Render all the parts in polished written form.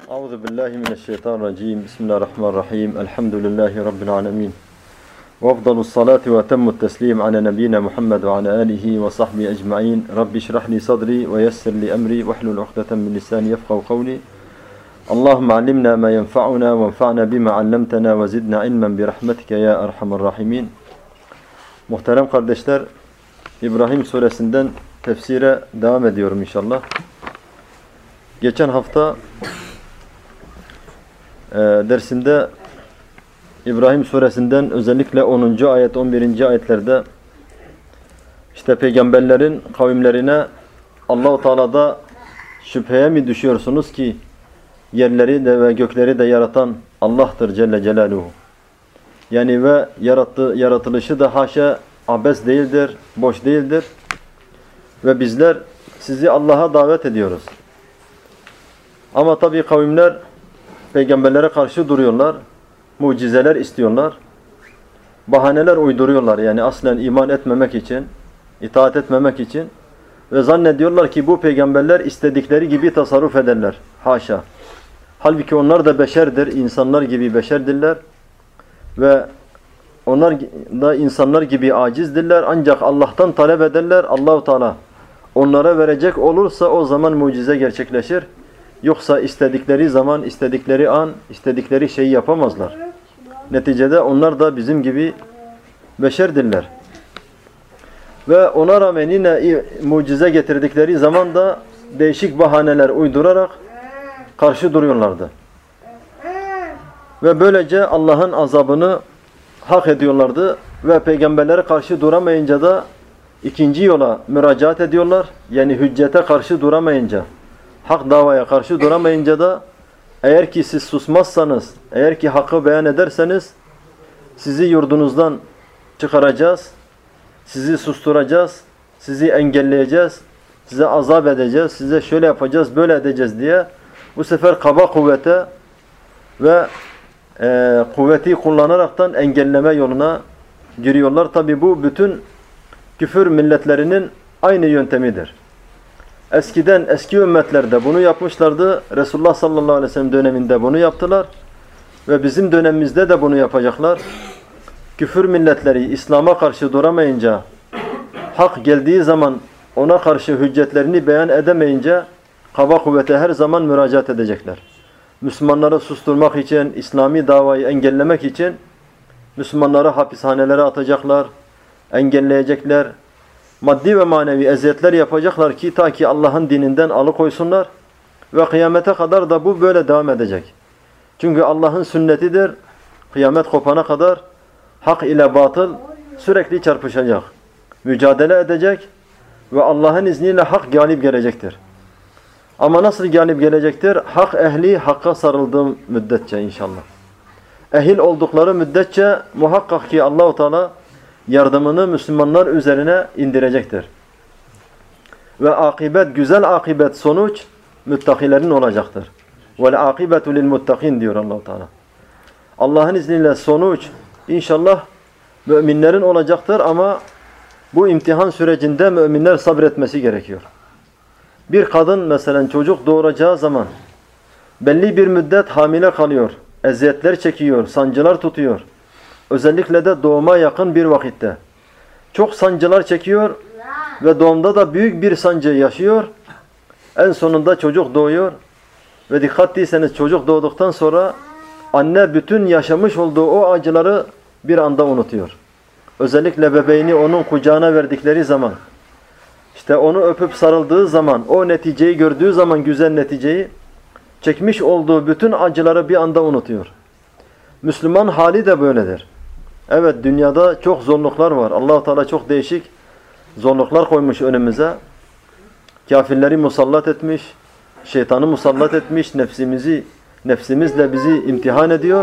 Euzu billahi mineşşeytanirracim. Bismillahirrahmanirrahim. Elhamdülillahi rabbil alamin. Ve efdalus salati ve etemmut teslim ala nebiyyina Muhammed ve ala alihi ve sahbihi ecmaîn. Rabbi şrah li sadri ve yessir li emri ve hlul ukdeten min lisani yefkahu kavli. Allahumme allimna ma yenfa'una ve enfa'na bima 'allamtana ve zidna ilmen bi rahmetike ya erhamer rahimin. Muhterem kardeşler, İbrahim suresinden tefsire devam ediyorum inşallah. Geçen hafta dersinde İbrahim suresinden özellikle 10. ayet 11. ayetlerde işte peygamberlerin kavimlerine Allah-u Teala'da şüpheye mi düşüyorsunuz ki yerleri de ve gökleri de yaratan Allah'tır Celle Celaluhu. Yani ve yaratılışı da haşa abes değildir, boş değildir. Ve bizler sizi Allah'a davet ediyoruz. Ama tabii kavimler peygamberlere karşı duruyorlar. Mucizeler istiyorlar. Bahaneler uyduruyorlar. Yani aslen iman etmemek için, itaat etmemek için. Ve zannediyorlar ki bu peygamberler istedikleri gibi tasarruf ederler. Haşa. Halbuki onlar da beşerdir. İnsanlar gibi beşerdirler. Ve onlar da insanlar gibi acizdirler. Ancak Allah'tan talep ederler. Allah-u Teala onlara verecek olursa o zaman mucize gerçekleşir. Yoksa istedikleri zaman, istedikleri an, istedikleri şeyi yapamazlar. Neticede onlar da bizim gibi beşerdirler. Ve ona rağmen yine mucize getirdikleri zaman da değişik bahaneler uydurarak karşı duruyorlardı. Ve böylece Allah'ın azabını hak ediyorlardı. Ve peygamberlere karşı duramayınca da ikinci yola müracaat ediyorlar. Yani hüccete karşı duramayınca, hak davaya karşı duramayınca da eğer ki siz susmazsanız, eğer ki hakkı beyan ederseniz sizi yurdunuzdan çıkaracağız, sizi susturacağız, sizi engelleyeceğiz, size azap edeceğiz, size şöyle yapacağız, böyle edeceğiz diye bu sefer kaba kuvvete ve kuvveti kullanaraktan engelleme yoluna giriyorlar. Tabi bu bütün küfür milletlerinin aynı yöntemidir. Eskiden, eski ümmetlerde bunu yapmışlardı. Resulullah sallallahu aleyhi ve sellem döneminde bunu yaptılar. Ve bizim dönemimizde de bunu yapacaklar. Küfür milletleri İslam'a karşı duramayınca, hak geldiği zaman ona karşı hüccetlerini beyan edemeyince kaba kuvvete her zaman müracaat edecekler. Müslümanları susturmak için, İslami davayı engellemek için Müslümanları hapishanelere atacaklar, engelleyecekler. Maddi ve manevi eziyetler yapacaklar ki ta ki Allah'ın dininden alıkoysunlar ve kıyamete kadar da bu böyle devam edecek. Çünkü Allah'ın sünnetidir. Kıyamet kopana kadar hak ile batıl sürekli çarpışacak. Mücadele edecek ve Allah'ın izniyle hak galip gelecektir. Ama nasıl galip gelecektir? Hak ehli hakka sarıldığı müddetçe inşallah. Ehil oldukları müddetçe muhakkak ki Allah-u Teala yardımını Müslümanlar üzerine indirecektir. Ve akibet, güzel akibet, sonuç müttakilerin olacaktır. Vel akibetu lil muttakin diyor Allah-u Teala. Allah'ın izniyle sonuç inşallah müminlerin olacaktır ama bu imtihan sürecinde müminler sabretmesi gerekiyor. Bir kadın mesela çocuk doğuracağı zaman belli bir müddet hamile kalıyor, eziyetler çekiyor, sancılar tutuyor. Özellikle de doğuma yakın bir vakitte. Çok sancılar çekiyor ve doğumda da büyük bir sancı yaşıyor. En sonunda çocuk doğuyor ve dikkat etseniz çocuk doğduktan sonra anne bütün yaşamış olduğu o acıları bir anda unutuyor. Özellikle bebeğini onun kucağına verdikleri zaman, işte onu öpüp sarıldığı zaman, o neticeyi gördüğü zaman güzel neticeyi, çekmiş olduğu bütün acıları bir anda unutuyor. Müslüman hali de böyledir. Evet, dünyada çok zorluklar var. Allah-u Teala çok değişik zorluklar koymuş önümüze. Kafirleri musallat etmiş, şeytanı musallat etmiş, nefsimizle bizi imtihan ediyor.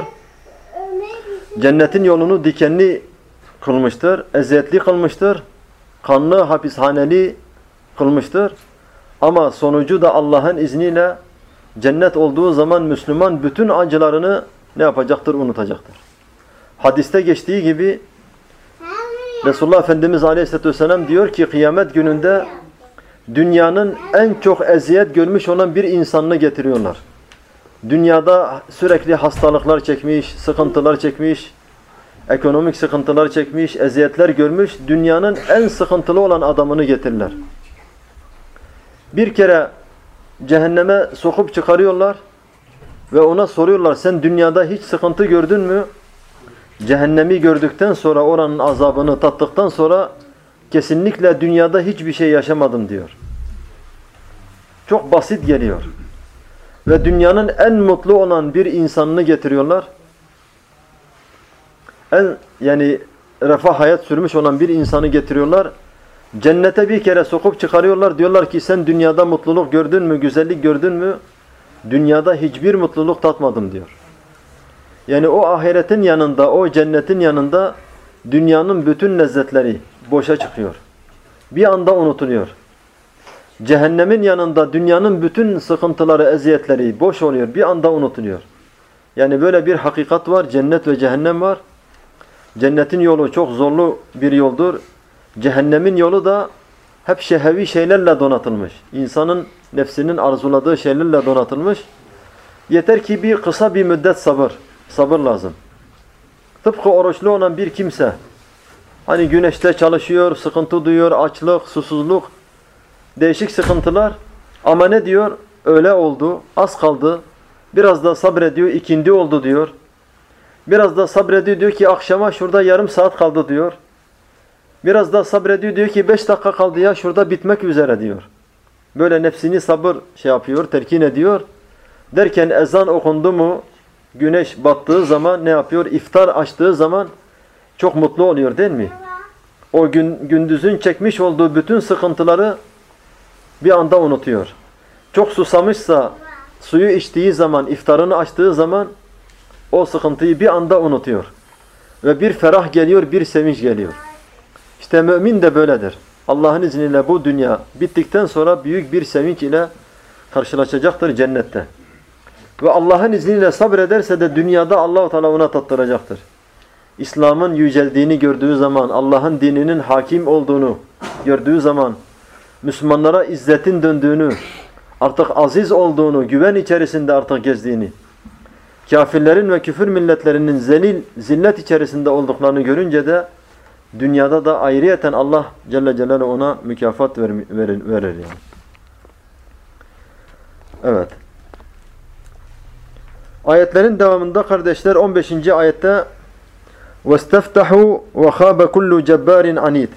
Cennetin yolunu dikenli kılmıştır, eziyetli kılmıştır, kanlı, hapishaneli kılmıştır. Ama sonucu da Allah'ın izniyle cennet olduğu zaman Müslüman bütün acılarını ne yapacaktır? Unutacaktır. Hadiste geçtiği gibi Resulullah Efendimiz Aleyhisselatü Vesselam diyor ki kıyamet gününde dünyanın en çok eziyet görmüş olan bir insanını getiriyorlar. Dünyada sürekli hastalıklar çekmiş, sıkıntılar çekmiş, ekonomik sıkıntılar çekmiş, eziyetler görmüş, dünyanın en sıkıntılı olan adamını getirirler. Bir kere cehenneme sokup çıkarıyorlar ve ona soruyorlar, sen dünyada hiç sıkıntı gördün mü? Cehennemi gördükten sonra, oranın azabını tattıktan sonra kesinlikle dünyada hiçbir şey yaşamadım diyor. Çok basit geliyor. Ve dünyanın en mutlu olan bir insanını getiriyorlar. Yani refah hayat sürmüş olan bir insanı getiriyorlar. Cennete bir kere sokup çıkarıyorlar. Diyorlar ki sen dünyada mutluluk gördün mü, güzellik gördün mü? Dünyada hiçbir mutluluk tatmadım diyor. Yani o ahiretin yanında, o cennetin yanında dünyanın bütün lezzetleri boşa çıkıyor. Bir anda unutuluyor. Cehennemin yanında dünyanın bütün sıkıntıları, eziyetleri boş oluyor. Bir anda unutuluyor. Yani böyle bir hakikat var. Cennet ve cehennem var. Cennetin yolu çok zorlu bir yoldur. Cehennemin yolu da hep şehevi şeylerle donatılmış. İnsanın nefsinin arzuladığı şeylerle donatılmış. Yeter ki kısa bir müddet sabır. Sabır lazım. Tıpkı oruçlu olan bir kimse. Hani güneşte çalışıyor, sıkıntı duyuyor, açlık, susuzluk, değişik sıkıntılar. Ama ne diyor? Öğle oldu, az kaldı. Biraz da sabrediyor, ikindi oldu diyor. Biraz da sabrediyor, diyor ki akşama şurada yarım saat kaldı diyor. Biraz da sabrediyor, diyor ki 5 dakika kaldı ya, şurada bitmek üzere diyor. Böyle nefsini sabır yapıyor, telkin ediyor. Derken ezan okundu mu, güneş battığı zaman ne yapıyor? İftar açtığı zaman çok mutlu oluyor değil mi? O gündüzün çekmiş olduğu bütün sıkıntıları bir anda unutuyor. Çok susamışsa suyu içtiği zaman, iftarını açtığı zaman o sıkıntıyı bir anda unutuyor. Ve bir ferah geliyor, bir sevinç geliyor. İşte mümin de böyledir. Allah'ın izniyle bu dünya bittikten sonra büyük bir sevinç ile karşılaşacaktır cennette. Ve Allah'ın izniyle sabrederse de dünyada Allah-u Teala ona tattıracaktır. İslam'ın yüceldiğini gördüğü zaman, Allah'ın dininin hakim olduğunu gördüğü zaman, Müslümanlara izzetin döndüğünü, artık aziz olduğunu, güven içerisinde artık gezdiğini, kafirlerin ve küfür milletlerinin zillet içerisinde olduklarını görünce de dünyada da ayrıyeten Allah Celle Celaluhu ona mükafat verir yani. Evet. Ayetlerin devamında kardeşler 15. ayette وَاسْتَفْتَحُوا وَخَابَ كُلُّ جَبَّارٍ عَنِيدٍ.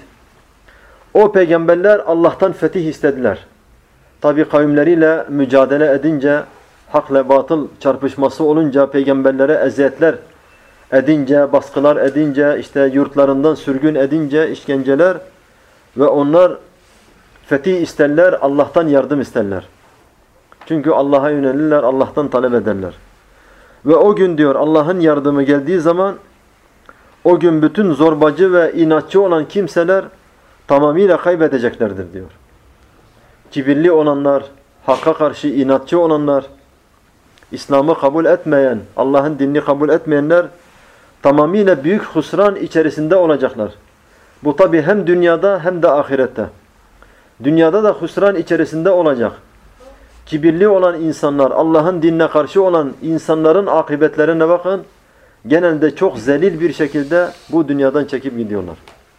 O peygamberler Allah'tan fetih istediler. Tabi kavimleriyle mücadele edince, hakla batıl çarpışması olunca, peygamberlere eziyetler edince, baskılar edince, işte yurtlarından sürgün edince, işkenceler ve onlar fetih isterler, Allah'tan yardım isterler. Çünkü Allah'a yönelirler, Allah'tan talep ederler. Ve o gün diyor Allah'ın yardımı geldiği zaman o gün bütün zorbacı ve inatçı olan kimseler tamamıyla kaybedeceklerdir diyor. Kibirli olanlar, hakka karşı inatçı olanlar, İslam'ı kabul etmeyen, Allah'ın dinini kabul etmeyenler tamamıyla büyük husran içerisinde olacaklar. Bu tabi hem dünyada hem de ahirette. Dünyada da husran içerisinde olacak. Kibirli olan insanlar, Allah'ın dinine karşı olan insanların akıbetlerine bakın. Genelde çok zelil bir şekilde bu dünyadan çekip gidiyorlar.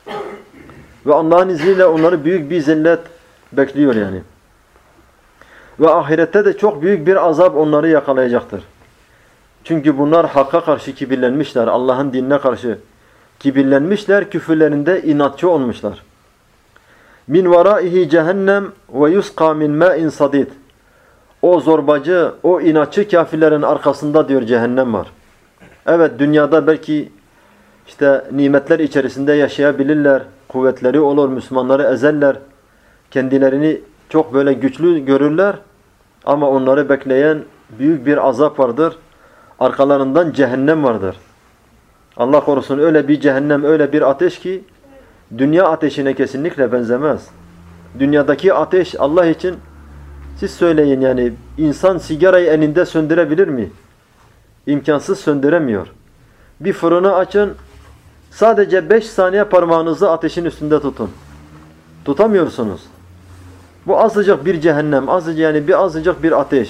Ve Allah'ın izniyle onları büyük bir zillet bekliyor yani. Ve ahirette de çok büyük bir azap onları yakalayacaktır. Çünkü bunlar hakka karşı kibirlenmişler, Allah'ın dinine karşı kibirlenmişler, küfürlerinde inatçı olmuşlar. Min varaihi cehennem ve yusqa min ma'in sadid. O zorbacı, o inatçı kafirlerin arkasında diyor cehennem var. Evet, dünyada belki işte nimetler içerisinde yaşayabilirler, kuvvetleri olur, Müslümanları ezerler, kendilerini çok böyle güçlü görürler ama onları bekleyen büyük bir azap vardır. Arkalarından cehennem vardır. Allah korusun, öyle bir cehennem, öyle bir ateş ki dünya ateşine kesinlikle benzemez. Dünyadaki ateş Allah için, siz söyleyin yani, insan sigarayı elinde söndürebilir mi? İmkansız, söndüremiyor. Bir fırını açın, sadece 5 saniye parmağınızı ateşin üstünde tutun. Tutamıyorsunuz. Bu azıcık bir cehennem, azıcık bir ateş.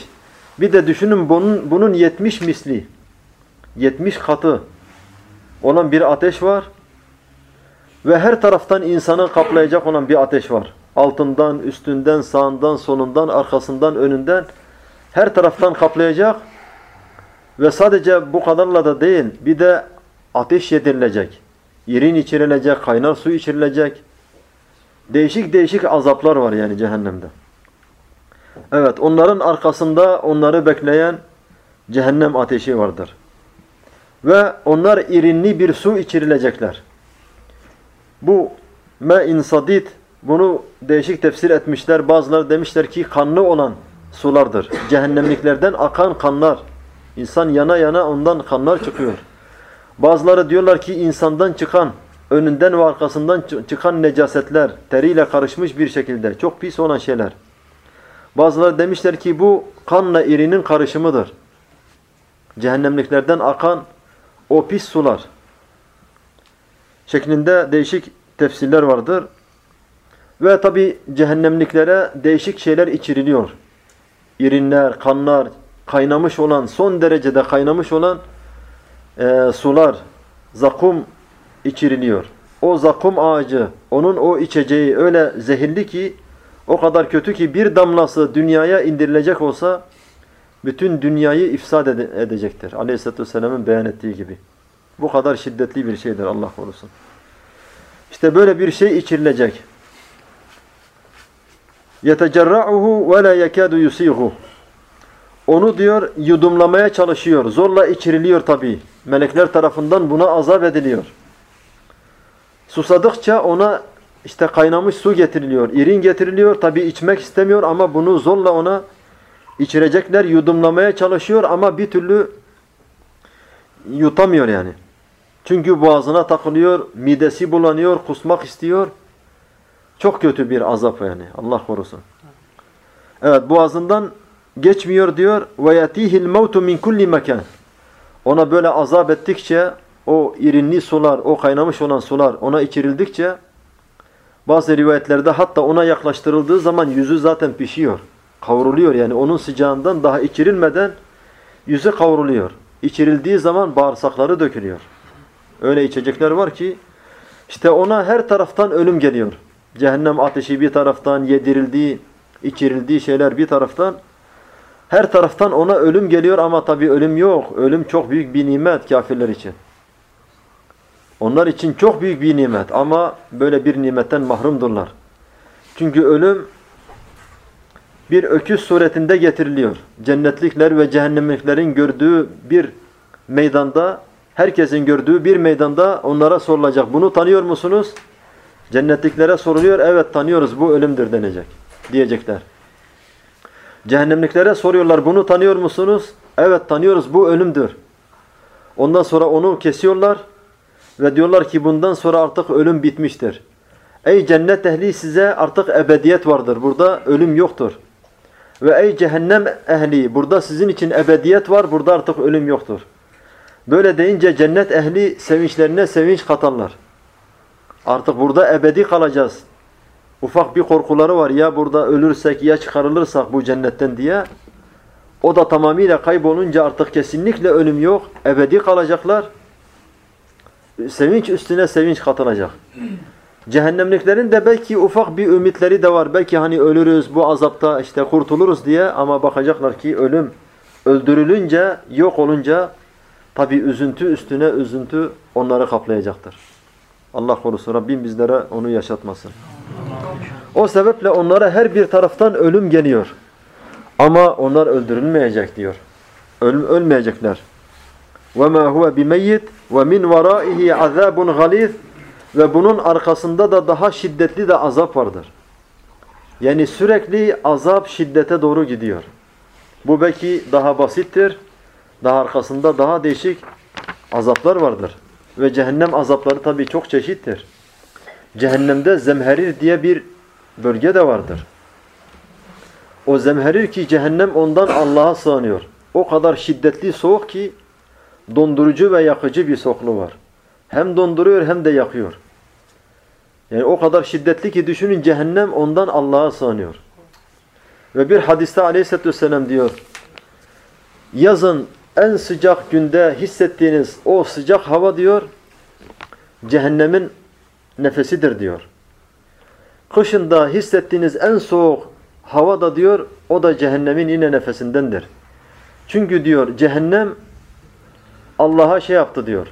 Bir de düşünün bunun 70 misli, 70 katı olan bir ateş var. Ve her taraftan insanı kaplayacak olan bir ateş var. Altından, üstünden, sağından, solundan, arkasından, önünden her taraftan kaplayacak. Ve sadece bu kadarla da değil, bir de ateş yedirilecek. İrin içirilecek, kaynar su içirilecek. Değişik değişik azaplar var yani cehennemde. Evet, onların arkasında onları bekleyen cehennem ateşi vardır. Ve onlar irinli bir su içirilecekler. Bu me-in sadid, bunu değişik tefsir etmişler. Bazıları demişler ki kanlı olan sulardır. Cehennemliklerden akan kanlar. İnsan yana yana ondan kanlar çıkıyor. Bazıları diyorlar ki insandan çıkan, önünden ve arkasından çıkan necasetler, teriyle karışmış bir şekilde, çok pis olan şeyler. Bazıları demişler ki bu kanla irinin karışımıdır. Cehennemliklerden akan o pis sular şeklinde değişik tefsirler vardır. Ve tabi cehennemliklere değişik şeyler içiriliyor. İrinler, kanlar, kaynamış olan, son derecede kaynamış olan sular, zakum içiriliyor. O zakum ağacı, onun o içeceği öyle zehirli ki, o kadar kötü ki bir damlası dünyaya indirilecek olsa bütün dünyayı ifsad edecektir. Aleyhisselatü Vesselam'ın beyan ettiği gibi. Bu kadar şiddetli bir şeydir, Allah korusun. İşte böyle bir şey içirilecek. يَتَجَرَّعُهُ وَلَا يَكَادُ يُسِيغُهُ. Onu diyor yudumlamaya çalışıyor. Zorla içiriliyor tabii. Melekler tarafından buna azap ediliyor. Susadıkça ona işte kaynamış su getiriliyor. İrin getiriliyor. Tabii içmek istemiyor ama bunu zorla ona içirecekler. Yudumlamaya çalışıyor ama bir türlü yutamıyor yani. Çünkü boğazına takılıyor, midesi bulanıyor, kusmak istiyor. Çok kötü bir azap yani. Allah korusun. Evet, boğazından geçmiyor diyor. وَيَتِيهِ الْمَوْتُ مِنْ كُلِّ مَكَانٍ. Ona böyle azap ettikçe, o irinli sular, o kaynamış olan sular ona içirildikçe, bazı rivayetlerde hatta ona yaklaştırıldığı zaman yüzü zaten pişiyor. Kavruluyor yani onun sıcağından daha içirilmeden yüzü kavruluyor. İçirildiği zaman bağırsakları dökülüyor. Öyle içecekler var ki işte ona her taraftan ölüm geliyor. Cehennem ateşi bir taraftan, yedirildiği, içirildiği şeyler bir taraftan. Her taraftan ona ölüm geliyor ama tabii ölüm yok. Ölüm çok büyük bir nimet kafirler için. Onlar için çok büyük bir nimet ama böyle bir nimetten mahrumdurlar. Çünkü ölüm bir öküz suretinde getiriliyor. Cennetlikler ve cehennemliklerin gördüğü bir meydanda, herkesin gördüğü bir meydanda onlara sorulacak. Bunu tanıyor musunuz? Cennetliklere soruluyor. Evet tanıyoruz, bu ölümdür denecek. Diyecekler. Cehennemliklere soruyorlar. Bunu tanıyor musunuz? Evet tanıyoruz, bu ölümdür. Ondan sonra onu kesiyorlar ve diyorlar ki bundan sonra artık ölüm bitmiştir. Ey cennet ehli, size artık ebediyet vardır. Burada ölüm yoktur. Ve ey cehennem ehli, burada sizin için ebediyet var. Burada artık ölüm yoktur. Böyle deyince cennet ehli sevinçlerine sevinç katarlar. Artık burada ebedi kalacağız. Ufak bir korkuları var. Ya burada ölürsek ya çıkarılırsak bu cennetten diye. O da tamamıyla kaybolunca artık kesinlikle ölüm yok. Ebedi kalacaklar. Sevinç üstüne sevinç katılacak. Cehennemliklerin de belki ufak bir ümitleri de var. Belki hani ölürüz, bu azapta işte kurtuluruz diye, ama bakacaklar ki ölüm öldürülünce, yok olunca tabi üzüntü üstüne üzüntü onları kaplayacaktır. Allah korusun, Rabbim bizlere onu yaşatmasın. O sebeple onlara her bir taraftan ölüm geliyor. Ama onlar öldürülmeyecek diyor. Ölmeyecekler. وَمَا هُوَ بِمَيِّتْ وَمِنْ وَرَائِهِ عَذَابٌ غَلِيظٌ. Ve bunun arkasında da daha şiddetli de azap vardır. Yani sürekli azap şiddete doğru gidiyor. Bu belki daha basittir. Daha arkasında daha değişik azaplar vardır. Ve cehennem azapları tabii çok çeşittir. Cehennemde zemherir diye bir bölge de vardır. O zemherir ki cehennem ondan Allah'a sığınıyor. O kadar şiddetli soğuk ki dondurucu ve yakıcı bir soğukluğu var. Hem donduruyor hem de yakıyor. Yani o kadar şiddetli ki düşünün, cehennem ondan Allah'a sığınıyor. Ve bir hadiste Aleyhisselatü Vesselam diyor, yazın en sıcak günde hissettiğiniz o sıcak hava diyor, cehennemin nefesidir diyor. Kışında hissettiğiniz en soğuk hava da diyor, o da cehennemin yine nefesindendir. Çünkü diyor cehennem Allah'a şey yaptı diyor.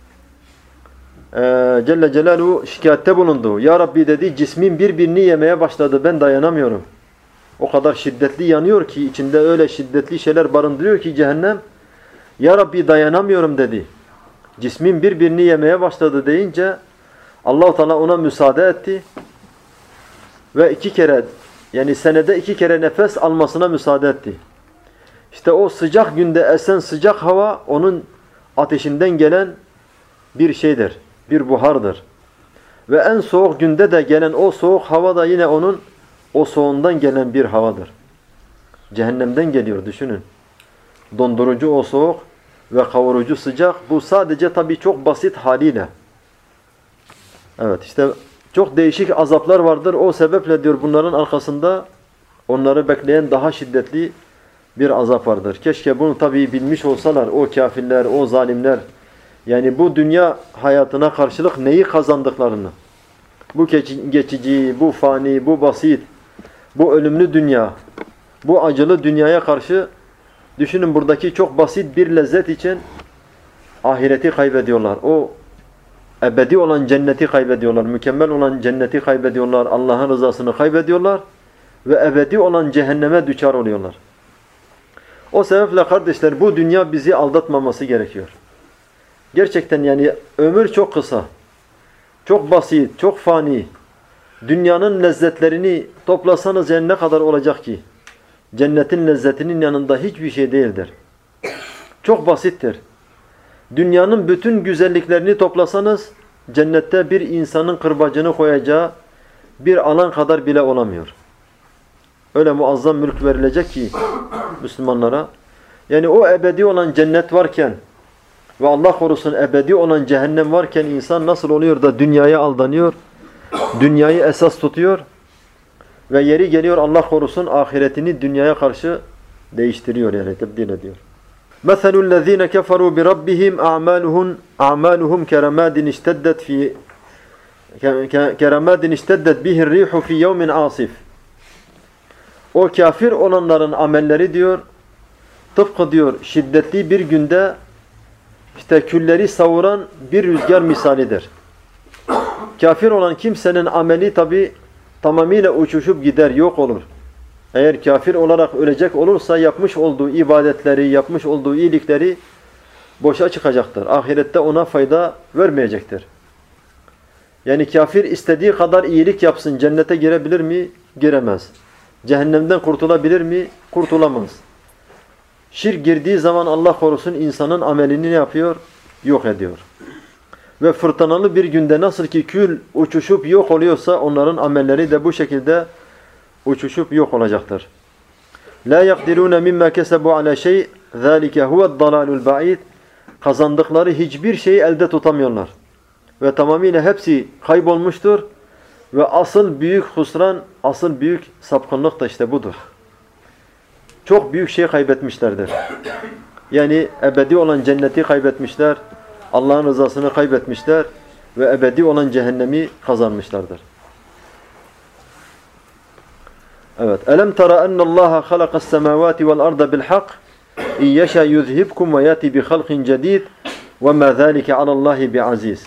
Celle Celaluhu şikayette bulundu. Ya Rabbi dedi, cismin birbirini yemeye başladı, ben dayanamıyorum. O kadar şiddetli yanıyor ki, içinde öyle şiddetli şeyler barındırıyor ki cehennem. Ya Rabbi dayanamıyorum dedi. Cismin birbirini yemeye başladı deyince Allah-u Teala ona müsaade etti. Ve 2 kere, yani senede 2 kere nefes almasına müsaade etti. İşte o sıcak günde esen sıcak hava onun ateşinden gelen bir şeydir. Bir buhardır. Ve en soğuk günde de gelen o soğuk hava da yine onun o soğuğundan gelen bir havadır. Cehennemden geliyor, düşünün. Dondurucu o soğuk ve kavurucu sıcak. Bu sadece tabii çok basit haliyle. Evet, işte çok değişik azaplar vardır. O sebeple diyor bunların arkasında onları bekleyen daha şiddetli bir azap vardır. Keşke bunu tabii bilmiş olsalar o kafirler, o zalimler. Yani bu dünya hayatına karşılık neyi kazandıklarını. Bu geçici, bu fani, bu basit, bu ölümlü dünya, bu acılı dünyaya karşı düşünün, buradaki çok basit bir lezzet için ahireti kaybediyorlar. O ebedi olan cenneti kaybediyorlar. Mükemmel olan cenneti kaybediyorlar. Allah'ın rızasını kaybediyorlar. Ve ebedi olan cehenneme düçar oluyorlar. O sebeple kardeşler bu dünya bizi aldatmaması gerekiyor. Gerçekten yani ömür çok kısa. Çok basit, çok fani. Dünyanın lezzetlerini toplasanız yani ne kadar olacak ki? Cennetin lezzetinin yanında hiçbir şey değildir. Çok basittir. Dünyanın bütün güzelliklerini toplasanız cennette bir insanın kırbacını koyacağı bir alan kadar bile olamıyor. Öyle muazzam mülk verilecek ki Müslümanlara. Yani o ebedi olan cennet varken ve Allah korusun ebedi olan cehennem varken insan nasıl oluyor da dünyaya aldanıyor, dünyayı esas tutuyor ve yeri geliyor Allah korusun ahiretini dünyaya karşı değiştiriyor, yani tebdil ediyor. مَثَلُ الَّذ۪ينَ كَفَرُوا بِرَبِّهِمْ أَعْمَالُهُمْ كَرَمَادٍ اشْتَدَّتْ بِهِ الرِّيحُ فِي يَوْمٍ عَاصِفٍ. O kafir olanların amelleri diyor, tıpkı diyor şiddetli bir günde işte külleri savuran bir rüzgar misalidir. Kafir olan kimsenin ameli tabi tamamıyla uçuşup gider, yok olur. Eğer kafir olarak ölecek olursa yapmış olduğu ibadetleri, yapmış olduğu iyilikleri boşa çıkacaktır. Ahirette ona fayda vermeyecektir. Yani kafir istediği kadar iyilik yapsın, cennete girebilir mi? Giremez. Cehennemden kurtulabilir mi? Kurtulamaz. Şirk girdiği zaman Allah korusun insanın amelini ne yapıyor? Yok ediyor. Ve fırtınalı bir günde nasıl ki kül uçuşup yok oluyorsa onların amelleri de bu şekilde uçuşup yok olacaktır. La yaqdiruna mimma kesebu ala şey, zalika huve'd-dalalul ba'id. Kazandıkları hiçbir şeyi elde tutamıyorlar. Ve tamamıyla hepsi kaybolmuştur. Ve asıl büyük husran, asıl büyük sapkınlık da işte budur. Çok büyük şey kaybetmişlerdir. Yani ebedi olan cenneti kaybetmişler, Allah'ın rızasını kaybetmişler ve ebedi olan cehennemi kazanmışlardır. Evet. Elem tara ennallaha halaqas semawati vel arda bil hak in yasha yuzhibkum ve yati bi halqin cedid ve ma zalika alallahi bi aziz.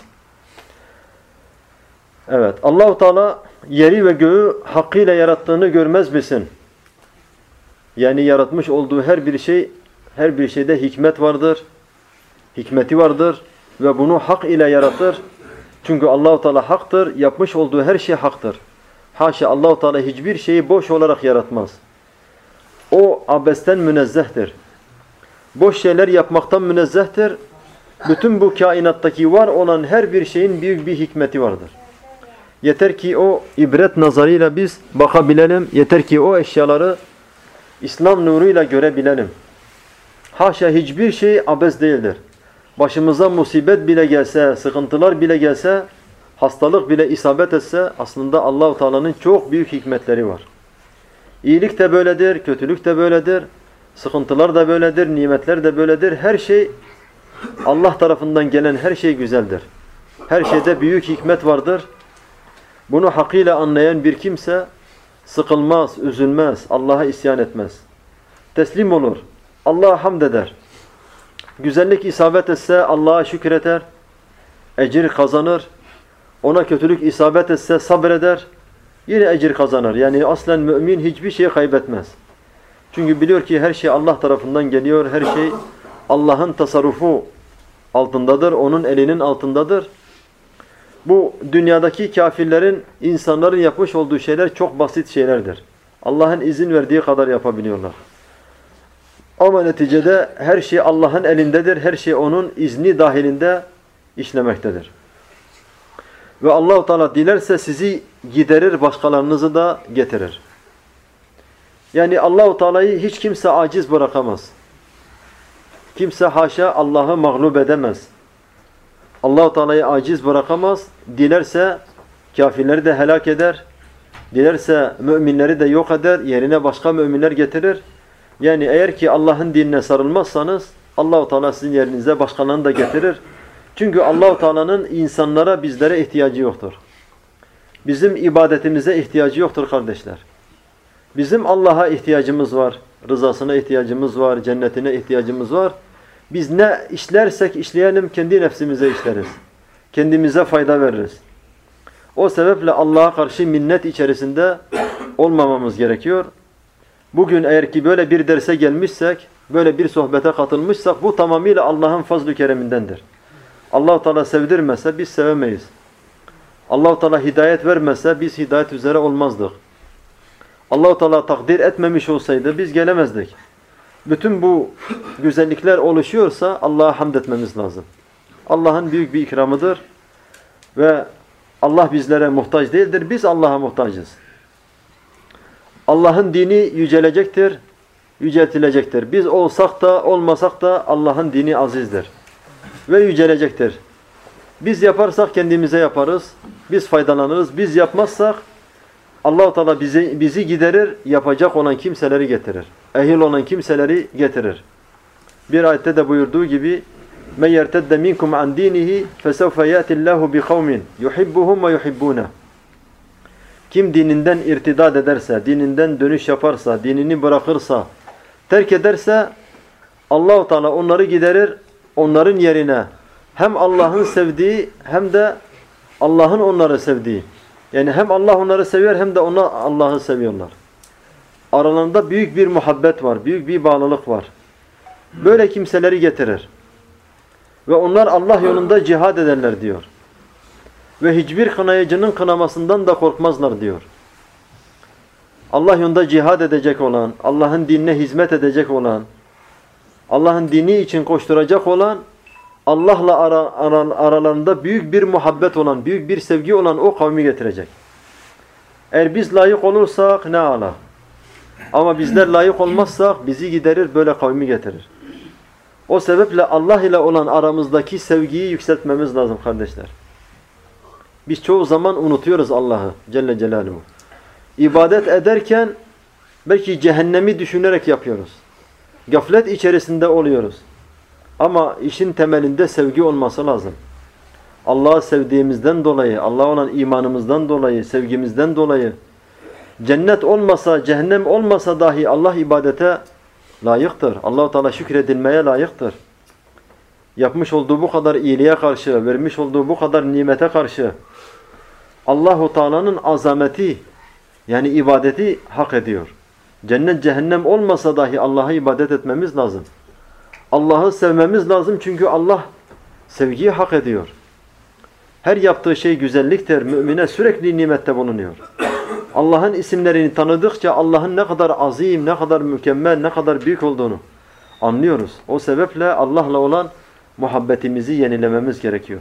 Evet. Allah-u Teala yeri ve göğü hakkıyla yarattığını görmez misin? Yani yaratmış olduğu her bir şeyde hikmet vardır. Hikmeti vardır ve bunu hak ile yaratır. Çünkü Allah-u Teala haktır. Yapmış olduğu her şey haktır. Haşa, Allah-u Teala hiçbir şeyi boş olarak yaratmaz. O abesten münezzehtir. Boş şeyler yapmaktan münezzehtir. Bütün bu kainattaki var olan her bir şeyin büyük bir hikmeti vardır. Yeter ki o ibret nazarıyla biz bakabilelim. Yeter ki o eşyaları İslam nuruyla görebilelim. Haşa, hiçbir şey abes değildir. Başımıza musibet bile gelse, sıkıntılar bile gelse, hastalık bile isabet etse aslında Allah-u Teala'nın çok büyük hikmetleri var. İyilik de böyledir, kötülük de böyledir. Sıkıntılar da böyledir, nimetler de böyledir. Her şey Allah tarafından gelen her şey güzeldir. Her şeyde büyük hikmet vardır. Bunu hakkıyla anlayan bir kimse sıkılmaz, üzülmez, Allah'a isyan etmez. Teslim olur. Allah'a hamd eder. Güzellik isabet etse Allah'a şükreder. Ecir kazanır. Ona kötülük isabet etse sabreder. Yine ecir kazanır. Yani aslen mümin hiçbir şey kaybetmez. Çünkü biliyor ki her şey Allah tarafından geliyor. Her şey Allah'ın tasarrufu altındadır. Onun elinin altındadır. Bu dünyadaki kafirlerin, insanların yapmış olduğu şeyler çok basit şeylerdir. Allah'ın izin verdiği kadar yapabiliyorlar. Ama neticede her şey Allah'ın elindedir. Her şey onun izni dahilinde işlemektedir. Ve Allah-u Teala dilerse sizi giderir, başkalarınızı da getirir. Yani Allah-u Teala'yı hiç kimse aciz bırakamaz. Kimse haşa Allah'ı mağlup edemez. Allah-u Teala'yı aciz bırakamaz. Dilerse kafirleri de helak eder. Dilerse müminleri de yok eder. Yerine başka müminler getirir. Yani eğer ki Allah'ın dinine sarılmazsanız Allah-u Teala sizin yerinize başkalarını da getirir. Çünkü Allah-u Teala'nın insanlara, bizlere ihtiyacı yoktur. Bizim ibadetimize ihtiyacı yoktur kardeşler. Bizim Allah'a ihtiyacımız var. Rızasına ihtiyacımız var. Cennetine ihtiyacımız var. Biz ne işlersek işleyelim kendi nefsimize işleriz. Kendimize fayda veririz. O sebeple Allah'a karşı minnet içerisinde olmamamız gerekiyor. Bugün eğer ki böyle bir derse gelmişsek, böyle bir sohbete katılmışsak bu tamamıyla Allah'ın fazl-ı keremindendir. Allah-u Teala sevdirmese biz sevemeyiz. Allah-u Teala hidayet vermese biz hidayet üzere olmazdık. Allah-u Teala takdir etmemiş olsaydı biz gelemezdik. Bütün bu güzellikler oluşuyorsa Allah'a hamd etmemiz lazım. Allah'ın büyük bir ikramıdır ve Allah bizlere muhtaç değildir. Biz Allah'a muhtacız. Allah'ın dini yücelecektir, yüceltilecektir. Biz olsak da olmasak da Allah'ın dini azizdir ve yücelecektir. Biz yaparsak kendimize yaparız, biz faydalanırız. Biz yapmazsak Allah-u Teala bizi giderir, yapacak olan kimseleri getirir. Ehil olan kimseleri getirir. Bir ayette de buyurduğu gibi men yertedde minkum an dinihi fesevfe ya'tillahu bi kavmin yuhibbuhum ve yuhibbuna. Kim dininden irtidad ederse, dininden dönüş yaparsa, dinini bırakırsa, terk ederse Allah-u Teala onları giderir, onların yerine hem Allah'ın sevdiği hem de Allah'ın onları sevdiği. Yani hem Allah onları seviyor hem de onlar Allah'ı seviyorlar. Aralarında büyük bir muhabbet var, büyük bir bağlılık var. Böyle kimseleri getirir. Ve onlar Allah yolunda cihad ederler diyor. Ve hiçbir kınayıcının kınamasından da korkmazlar diyor. Allah yolunda cihad edecek olan, Allah'ın dinine hizmet edecek olan, Allah'ın dini için koşturacak olan, Allah'la aralarında büyük bir muhabbet olan, büyük bir sevgi olan o kavmi getirecek. Eğer biz layık olursak ne ala. Ama bizler layık olmazsak bizi giderir, böyle kavmi getirir. O sebeple Allah ile olan aramızdaki sevgiyi yükseltmemiz lazım kardeşler. Biz çoğu zaman unutuyoruz Allah'ı Celle Celaluhu. İbadet ederken belki cehennemi düşünerek yapıyoruz. Gaflet içerisinde oluyoruz. Ama işin temelinde sevgi olması lazım. Allah'ı sevdiğimizden dolayı, Allah'a olan imanımızdan dolayı, sevgimizden dolayı, cennet olmasa, cehennem olmasa dahi Allah ibadete layıktır. Allah-u Teala şükredilmeye layıktır. Yapmış olduğu bu kadar iyiliğe karşı, vermiş olduğu bu kadar nimete karşı Allah-u Teala'nın azameti, yani ibadeti hak ediyor. Cennet, cehennem olmasa dahi Allah'a ibadet etmemiz lazım. Allah'ı sevmemiz lazım çünkü Allah sevgiyi hak ediyor. Her yaptığı şey güzelliktir. Mümine sürekli nimette bulunuyor. Allah'ın isimlerini tanıdıkça Allah'ın ne kadar azim, ne kadar mükemmel, ne kadar büyük olduğunu anlıyoruz. O sebeple Allah'la olan muhabbetimizi yenilememiz gerekiyor.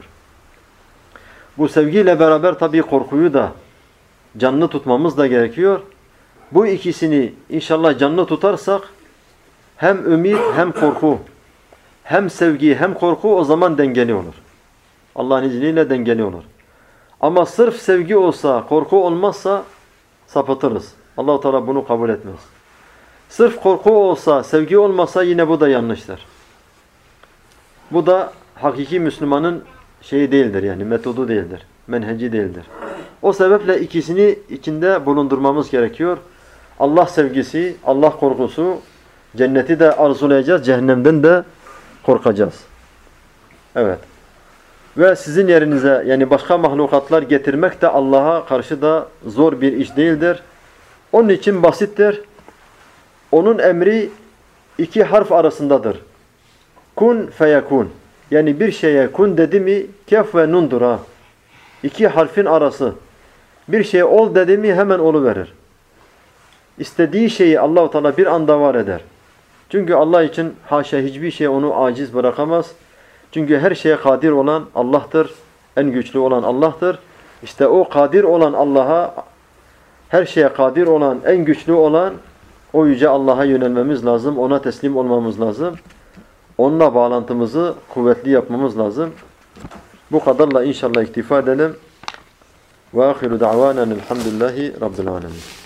Bu sevgiyle beraber tabii korkuyu da canlı tutmamız da gerekiyor. Bu ikisini inşallah canlı tutarsak hem ümit hem korku, hem sevgi hem korku o zaman dengeli olur. Allah'ın izniyle dengeli olur. Ama sırf sevgi olsa, korku olmazsa sapıtırız. Allah-u Teala bunu kabul etmez. Sırf korku olsa, sevgi olmasa yine bu da yanlıştır. Bu da hakiki Müslümanın şeyi değildir, yani metodu değildir, menheci değildir. O sebeple ikisini içinde bulundurmamız gerekiyor. Allah sevgisi, Allah korkusu, cenneti de arzulayacağız, cehennemden de korkacağız. Evet. Ve sizin yerinize yani başka mahlukatlar getirmek de Allah'a karşı da zor bir iş değildir. Onun için basittir. Onun emri iki harf arasındadır. Kun feyekun. Yani bir şeye kun dedi mi kef ve nundur ha. İki harfin arası. Bir şey ol dedi mi hemen oluverir. İstediği şeyi Allah-u Teala bir anda var eder. Çünkü Allah için haşa hiçbir şey onu aciz bırakamaz. Çünkü her şeye kadir olan Allah'tır. En güçlü olan Allah'tır. İşte o kadir olan Allah'a, her şeye kadir olan, en güçlü olan o yüce Allah'a yönelmemiz lazım. Ona teslim olmamız lazım. Onunla bağlantımızı kuvvetli yapmamız lazım. Bu kadarla inşallah iktifa edelim. Ve ahiru da'vanen elhamdülillahi rabbil alemin.